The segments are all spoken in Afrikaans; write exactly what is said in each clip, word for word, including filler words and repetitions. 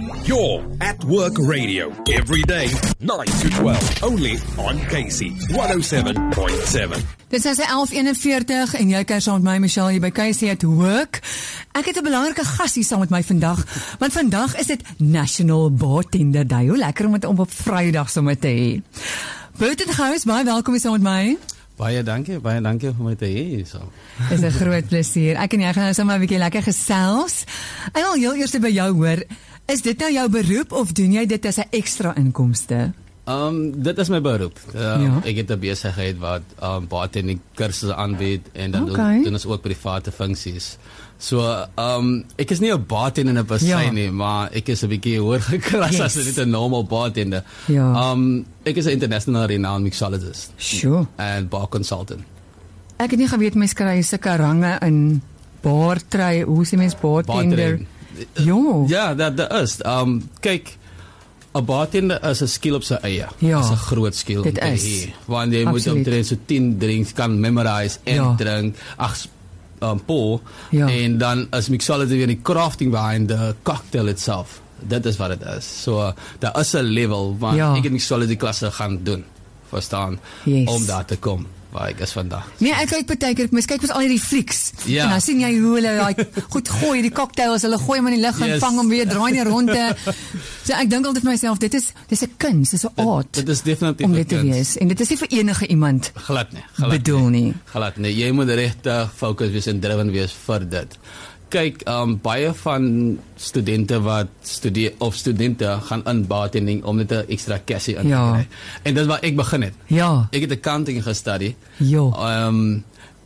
You're at Work Radio every day, nine to twelve, only on K C one oh seven point seven. Dit is elf eenenveertig en jy kuier saam met my, Michelle, hier by K C at Work. Ek het 'n belangrike gas hier saam met my vandag, want vandag is dit National Bartender Day. Hoe lekker om dit om op Vrydag sommer te hê. Burton Gous, baie welkom hier saam met my. Baie dankie, baie dankie om my te hê. So. Dis 'n groot plesier. Ek en jy gaan nou sommer 'n bietjie lekker gesels. En al heel eers by jou hoor, is dit nou jou beroep of doen jy dit as 'n ekstra inkomste? Um, dit is my beroep. Uh, Ja. Ek het 'n besigheid wat um, bartending kursusse aanbied en dan Okay. doen, doen ons ook private funksies. So, um, ek is nie 'n bartender in 'n persy Ja. nie, maar ek is 'n bietjie hoër geklas Yes. as net 'n normal bartender. Ja. Um, ek is 'n international renowned mixologist Sure. and bar consultant. Ek het nie geweet mens kry sulke range in bartrei, hoe sê mens bartender? Bartending. Jo. Ja, dat dat is. Um, kyk, 'n bartender is 'n skill op sy eie. Ja. Is 'n groot skill Dit om te is. hê. Want jy moet Absoluut. omtrent so tien drinks kan memorize en Ja. drink. Ag, um, pour. Ja. En dan is mixology weer die crafting behind the cocktail itself. Dit is wat dit is. So, uh, daar is 'n level want Ja. ek het mixology klasse gaan doen. Verstaan? Yes. Om daar te kom waar ek is vandag. Nee, ek kyk partykeer, ek mens kyk mos al hierdie flieks. Ja. En dan sien jy hoe hulle daai goed gooi, die cocktails, hulle gooi hom in die lug en Yes. vang hom weer, draai nie rondte. So ek dink altyd vir myself, dit is dis 'n kuns, dis 'n art Dit is definitief om 'n dit te kuns. wees. En dit is nie vir enige iemand Glad nie. Glad bedoel nie. Glad nee, jy moet regtig fokus wees en driven wees vir dit. Kyk, um, baie van studente wat studeer of studente gaan in bartending om net 'n ekstra cassie in te Ja. kry. En dit is waar ek begin het. Ja. Ek het accounting gestudeer. Ja. Um,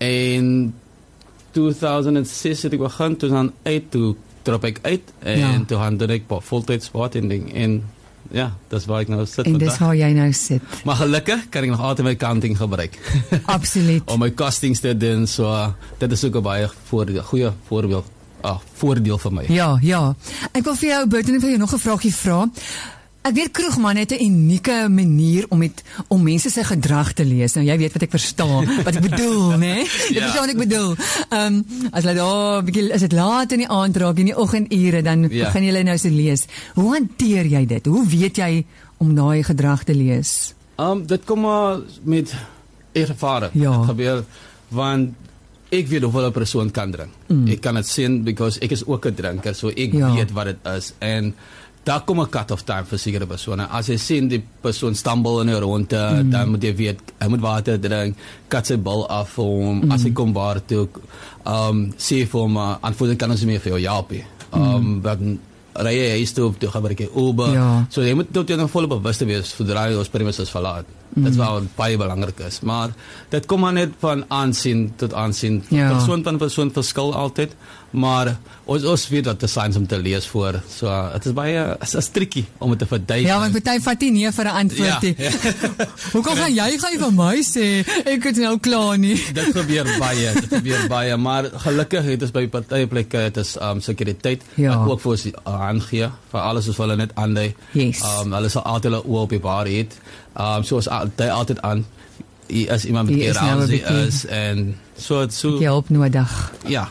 en two thousand six het ek begin, two thousand eight toe drop ek uit en Ja. toe gaan doen ek voltyds bartending en ja, dis waar ek nou sit En dis vandag. waar jy nou sit. Maar gelukkig kan ek nog altyd my accounting gebruik. Absoluut. om my costings te doen, so uh, dit is ook 'n baie voordeel, goeie voorbeeld, ah, voordeel vir my. Ja, ja. Ek wil vir jou, Burton, vir jou nog 'n vraagie vra. Ek weet kroegman het 'n unieke manier om met om mense se gedrag te lees. Nou jy weet wat ek verstaan, wat ek bedoel, né? Nee? Jy Ja. verstaan wat ek bedoel. Ehm um, as hulle daar 'n bietjie as dit laat in die aand raak in die oggendure, dan Ja. begin jy nou se lees. Hoe hanteer jy dit? Hoe weet jy om daai gedrag te lees? Um, dit kom maar met ervaring. Ja. Dit gebeur, want ek weet hoeveel 'n persoon kan drink. Mm. Ek kan dit sien, because ek is ook 'n drinker, so ek Ja. weet wat dit is. En daar kom 'n cut-off time vir sekere persone. As jy sien die persoon stumble in 'n ronde, mm. dan moet jy weet, hy moet water drink, kat sy bil af vir hom. Mm. As hy kom bar toe, um, sê vir hom, uh, aanvoerder kan ons nie meer vir jou help nie. Um, mm. Ry jy huis toe, toe gebruik jy Uber. Ja. So jy moet tot jy nog volop bewus te wees sodra jy ons premises verlaat. Mm. Dit is wat baie belangrik is. Maar dit kom maar net van aansien tot aansien. Ja. Persoon van persoon verskil altyd. Maar ons ons weet wat die signs om te lees voor. So dit is baie is, is tricky om dit te verduidelik. Ja, want party vat nie nee vir 'n antwoord Ja, nie. ja. Hoekom gaan jy gaan nie vir my sê ek het nou klaar nie? Dit gebeur baie, dit gebeur baie, maar gelukkig het ons by party plekke het is um sekuriteit Ja. wat ook vir ons aangee vir alles wat hulle net aandui. Yes. Um hulle sal altyd hulle oë op die bar hê. Um so is altyd altyd aan as iemand met Hier is nou 'n geransie bietjie- is en so het so Jy hulp nodig. ja.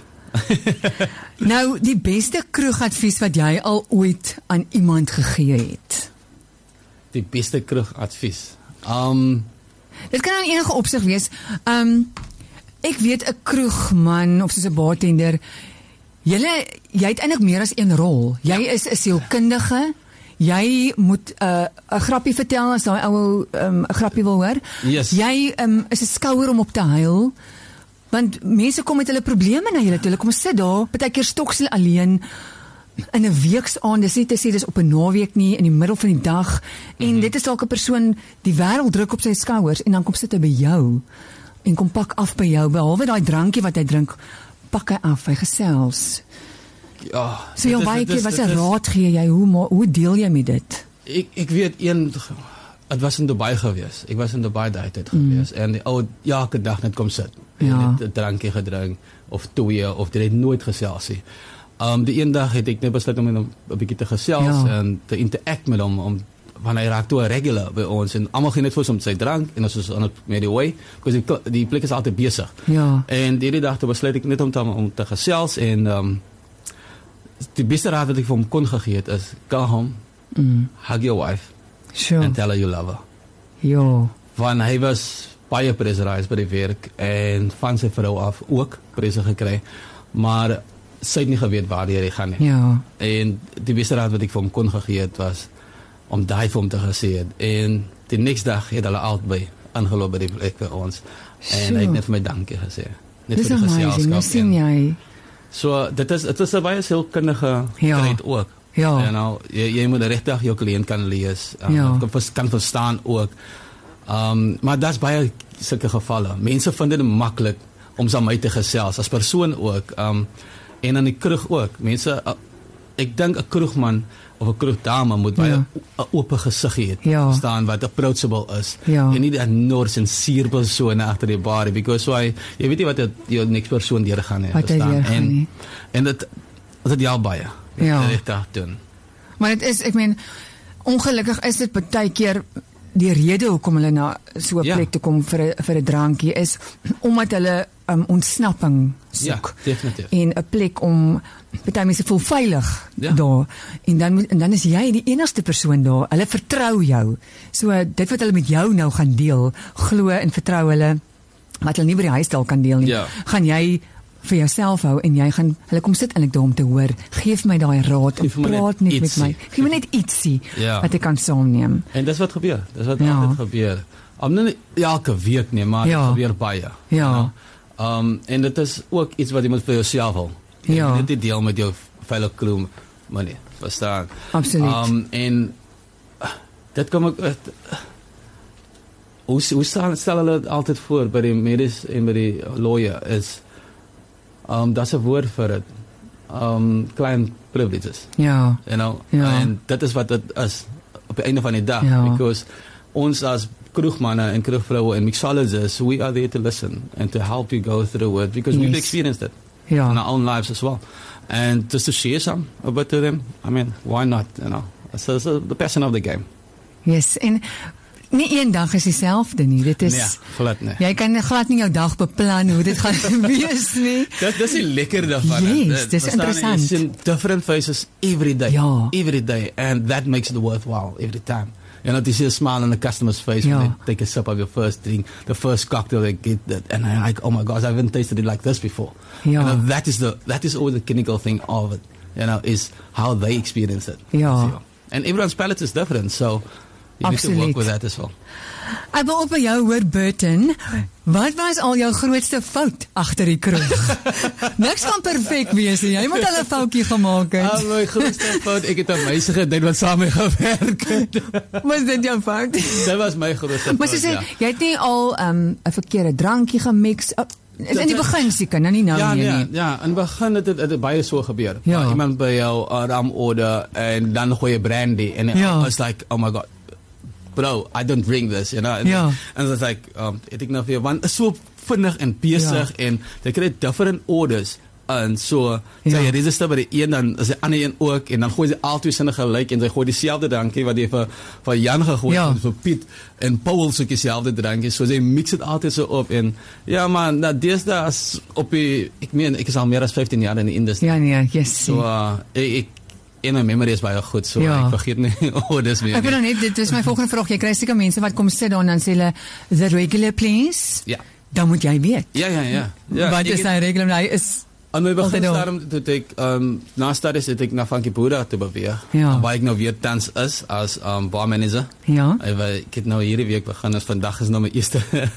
Nou, die beste kroegadvies wat jy al ooit aan iemand gegee het. Die beste kroegadvies. Um Dit kan in enige opsig wees. Um ek weet 'n kroegman of soos 'n bartender, julle jy het eintlik meer as een rol. Jy is 'n sielkundige. Jy moet 'n uh, 'n grappie vertel as daai ou 'n um, grappie wil hoor. Yes. Jy um, is 'n skouer om op te huil. Want mense kom met hulle probleme na julle toe. Hulle kom sit daar, partykeer stoks hulle alleen in 'n weeksaand. Dis nie te sê dis op 'n naweek nie, in die middel van die dag. En mm-hmm. dit is dalk 'n persoon, die wêreld druk op sy skouers en dan kom sit hy by jou en kom pak af by jou. Behalwe daai drankie wat hy drink, pak hy af, hy gesels. ja. So jy dit is- baie dit keer is- wat dit 'n is- raad gee jy, hoe ma- hoe deel jy met dit? Ek ek weet een het was in Dubai gewees. Ek was in Dubai daai tyd gewees en die ou ja, elke dag net kom sit. En Ja. net 'n drankie gedrink of twee of dit het nooit gesels nie. Um die een dag het ek net besluit om met hom 'n bietjie te gesels Ja. en te interact met hom om want hy raak toe 'n regular by ons en almal gaan net vir hom sy drank en ons is on het met die way because die, die plek is altyd besig. Ja. En hierdie dag toe besluit ek net om te om te gesels en um die beste raad wat ek vir hom kon gegee het is, go home, Mm. hug your wife, Sure. and tell her you love her. Ja. Want hy was baie pressurized by die werk, en van sy vrou af ook presse gekry, maar sy het nie geweet waar hy gaan nie. Ja. En die beste raad wat ek vir hom kon gegee het, was, om daai vir hom te gesê het, en die next dag het hulle albei aangeloop by die plek vir ons, en Sure. hy het net vir my dankie gesê. Net Dis vir die amazing, geselskap. nou sien en- jy. So, dit is, dit is 'n baie sielkundige Ja. trait ook. Ja. You know, jy, jy moet regtig jou kliënt kan lees, um, Ja. kan, vers, kan verstaan ook. Um, maar daar's baie sulke gevalle. Mense vind dit maklik om saam my te gesels, as persoon ook, um, en in die kroeg ook. Mense, uh, ek dink 'n kroegman of 'n kroegdame moet baie Ja. 'n oop gesig hê, Ja. staan wat approachable is. Ja. En nie 'n nors en suur persoon agter die bar, because why, jy weet nie wat jou niks persoon deurgaan nie. Wat hy verstaan? deurgaan En nie. en dit dit ja baie. Ja. Regtig doen. Maar dit is, ek meen, ongelukkig is dit baie keer die rede hoekom hulle na so 'n Ja. plek toe kom vir 'n vir 'n drankie is omdat hulle um, ontsnapping soek. Ja, definitief. En 'n plek om baie mense voel veilig Ja. daar. En dan moet en dan is jy die enigste persoon daar. Hulle vertrou jou. So dit wat hulle met jou nou gaan deel, glo en vertrou hulle wat hulle nie by die huis dalk kan deel nie. Ja. Gaan jy vir jouself hou en jy gaan hulle kom sit eintlik daar om te hoor. Geef my daai raad, Geef my net praat net met ietsie. my. Geef my net ietsie Ja. wat ek kan saamneem. En dis wat gebeur. Dis wat Ja. altyd gebeur. Om nie elke week nie, maar Ja. dit gebeur baie. Ja. Um en dit is ook iets wat jy moet vir jouself hou. Jy Ja. moet dit deel met jou fellow crew, maar nee, verstaan. Absoluut. Um en uh, dit kom ek uh, hoe hoe stel, stel hulle dit altyd voor by die medies en by die lawyer is um daar's 'n woord vir dit. Um client privileges. Ja. You know, Ja. en dit is wat dit is op die einde van die dag, Ja. because ons as kroegmanne en kroegvroue en mixologists, we are there to listen and to help you go through it, because we've Yes. experienced it Ja. in our own lives as well, and just to share some a bit to them. I mean, why not? You know, so, so the passion of the game. Yes. En nie een dag is dieselfde nie. Dit is Nee, glad nie. jy kan glad nie jou dag beplan hoe dit gaan wees nie. Dis dis die lekker daarvan. Yes, Dit- dis verstaan jy? interessant. Jy sien different faces every day. Ja. Every day, and that makes it worthwhile every time. You know, to see a smile on the customer's face Ja. when they take a sip of your first drink, the first cocktail they get, that, and I'm like, oh my gosh, I haven't tasted it like this before. Ja. You know, that is the that is always the clinical thing of it. You know, is how they experience it. Ja. So, and everyone's palate is different, so you need to Absoluut. work with that as well. Ek wil op by jou hoor, Burton. Wat was al jou grootste fout agter die kroeg? Niks kan perfek wees nie. Jy moet al 'n foutjie gemaak het. Ah, my grootste fout, ek het 'n meisie gedate wat saam met my gewerk het. Was dit jou fout? Dit was my grootste fout. Maar sy sê ja. jy het nie al 'n um, 'n verkeerde drankie gemix. Uh, is in die begin seker, nou nie nou Ja, meer nee, nie. ja, in die begin het dit het, het baie so gebeur. Ja. Maar iemand by jou uh, ram order en dan gooi jy brandy en Ja. I was like, oh my god, bro, I don't drink this, you know. Ja. En so it's like, um, het ek nou vir jou, want is so vinnig en besig Ja. en jy kry different orders. En so, Ja. sy register by die een, dan is die ander een ook, en dan gooi sy al twee sinne gelyk, en sy gooi dieselfde drankie, wat jy vir, vir Jan gegooi Ja. het, vir Piet, en Paul soek dieselfde drankie, so sy mix het altyd so op, en ja man, nou deesdae as op die, ek meen, ek is al meer as fifteen jaar in die industrie, Ja nee, yes. so uh, ek, ek, en my memory is baie goed, so Ja. ek vergeet nie orders meer Ek wil nie. nou net, dit is my volgende vraag. Jy kry seker mense wat kom sit daar en dan sê hulle the regular please. Ja, Dan moet jy weet. ja, ja, ja. ja Wat ek is het- hy regular? Hy is Aan my begin Altyd al. daarom toe ek um, na studies het ek na Funky Buddha te beweeg, Ja. waar ek nou weer tans is as um, bar manager. ja. Ek, ek het nou hierdie week begin, as vandag is nou my eerste.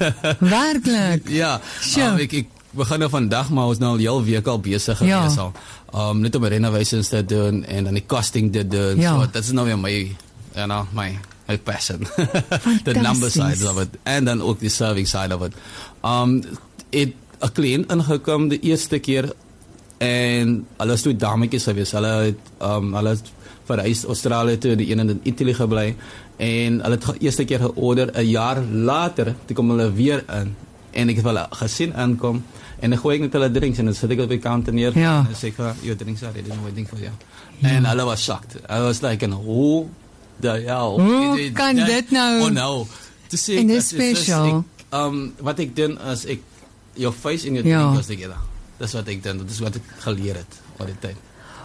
Werklik. Ja, Sjoe. um, ek, ek begin nou vandag, maar ons nou al heel week al besig Ja. gewees al. Um, net om renovations te doen en dan die costing te doen. Ja. So dit is nou weer my, you know, my, my passion. The number Fantasties. side of it. En dan ook die serving side of it. Um, het 'n kliënt ingekom die eerste keer en hulle is toe dametjies gewees. Hulle het um, hulle het verhuis Australië toe, die een in Italië gebly en hulle het ge- eerste keer georder, 'n jaar later toe kom hulle weer in en ek het hulle gesien aankom en dan gooi ek net hulle drinks en dan sit ek op die counter neer Ja. en dan sê ek vir your drinks are ready, I'm waiting for you. En hulle was shocked. I was like, and who the hell? Hoe is kan that? dit nou? Oh no. To say En dit is special. um wat ek doen is ek your face en your Ja. drink goes together. Dis wat ek doen. Dit is wat ek geleer het al die tyd.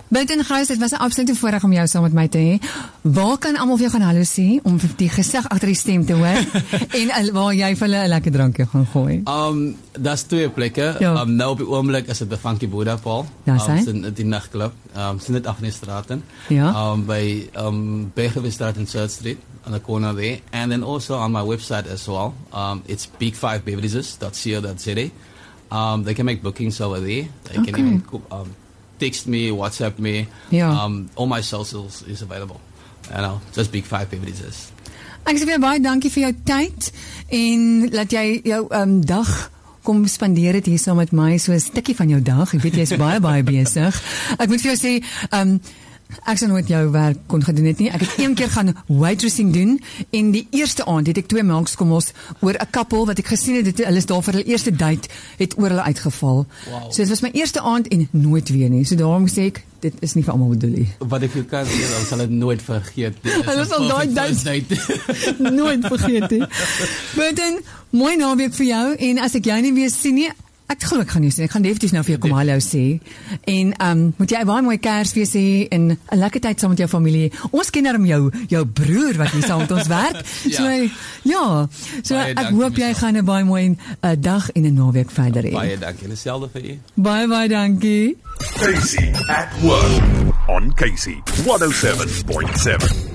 Buiten Gous, dit was 'n absolute voorreg om jou saam met my te hê. Waar kan almal vir jou gaan hallo sê om die gesig agter die stem te hoor en waar jy vir hulle 'n lekker drankie gaan gooi? Um, daar's twee plekke. Ja. Um, nou op die oomblik is dit by Funky Buddha Paul. Daar's hy. Um, in die nagklub. Um, sien dit af in die straten. Ja. Um, by um, Begerwestraat in South Street on the corner there. And then also on my website as well. Um, it's big five beverages dot co dot z a. Um, they can make bookings over there. They Okay. can even um, text me, WhatsApp me. Ja. Um, all my socials is available. You know, just big five beverages. Ek sê vir jou baie dankie vir jou tyd en laat jy jou um, dag kom spandeer het hier saam met my, so 'n stukkie van jou dag. Ek weet jy is baie baie besig. Ek moet vir jou sê, um, ek sou nooit jou werk kon gedoen het nie. Ek het een keer gaan waitressing doen en die eerste aand het ek twee melkskommels oor 'n koppel wat ek gesien het, dit, hulle is daar vir hulle eerste date, het oor hulle uitgeval. Wow. So dit was my eerste aand en nooit weer nie. So daarom sê ek, dit is nie vir almal bedoel nie. Wat ek jou kan sê, dan sal dit nooit vergeet. Hulle sal daai date nooit vergeet nie. Maar dan, mooi naweek vir jou en as ek jou nie weer sien nie, ek glo ek gaan jou sien. Ek gaan definitief nou vir jou kom hallo sê. En um, moet jy 'n baie mooi Kersfees hê en 'n lekker tyd saam met jou familie. Ons ken darm jou jou broer wat hier saam met ons werk. So Ja. ja, so Baie ek dankie, hoop jy Michelle. gaan 'n baie mooi uh, dag en 'n naweek verder hê. Baie dankie. Dieselfde vir u. Baie baie dankie. Casey at work on Casey one oh seven point seven.